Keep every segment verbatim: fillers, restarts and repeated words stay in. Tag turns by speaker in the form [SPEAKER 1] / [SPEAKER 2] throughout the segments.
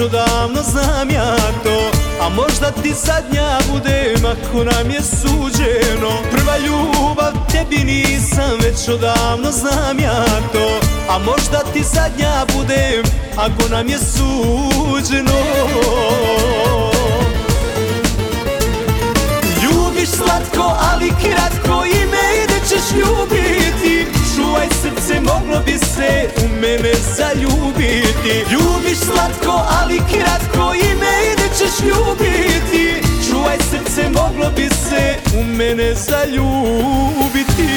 [SPEAKER 1] odavno znam ja to. A možda ti zadnja budem ako nam je suđeno. Prva ljubav tebi nisam, već odavno znam ja to. A možda ti zadnja budem ako nam je suđeno. Ljubiš slatko, ali kratko, i mene ćeš ljubiti. Čuvaj srce, moglo bi se u mene zaljubiti. Ljubiš slatko, ali kratko, i mene ćeš ljubiti. Čuvaj srce, moglo bi se u mene zaljubiti.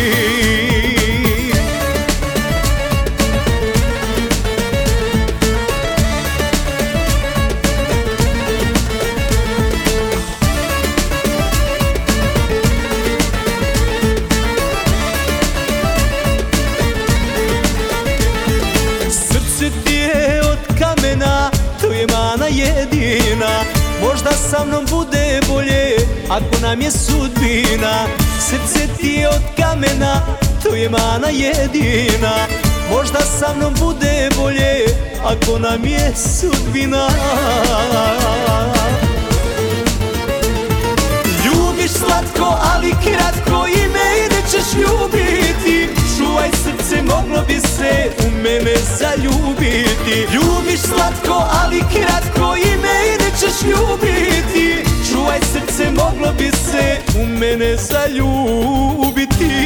[SPEAKER 1] Srce ti je od kamena, to je mana jedina. Možda sa mnom bude bolje ako nam je sudbina. Srce ti je od kamena, to je mana jedina. Možda sa mnom bude bolje ako nam je sudbina. Ljubiš slatko, ali kratko, i mene ćeš ljubiti. Čuvaj srce, moglo bi se u mene zaljubiti. Ljubiš slatko, ali kratko, i mene ćeš ljubiti. Čuvaj srce, moglo bi se u mene zaljubiti.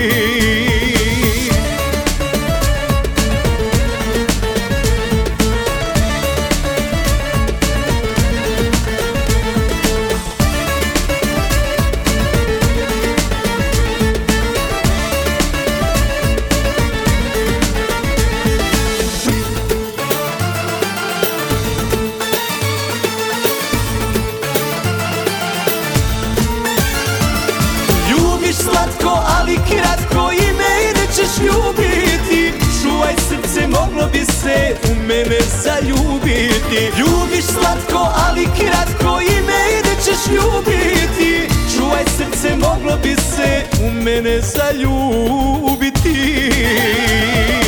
[SPEAKER 1] Slatko, ali kratko, i mene ćeš ljubiti. Čuvaj srce, moglo bi se u mene zaljubiti. Ljubiš slatko, ali kratko, i mene ćeš ljubiti. Čuvaj srce, moglo bi se u mene zaljubiti.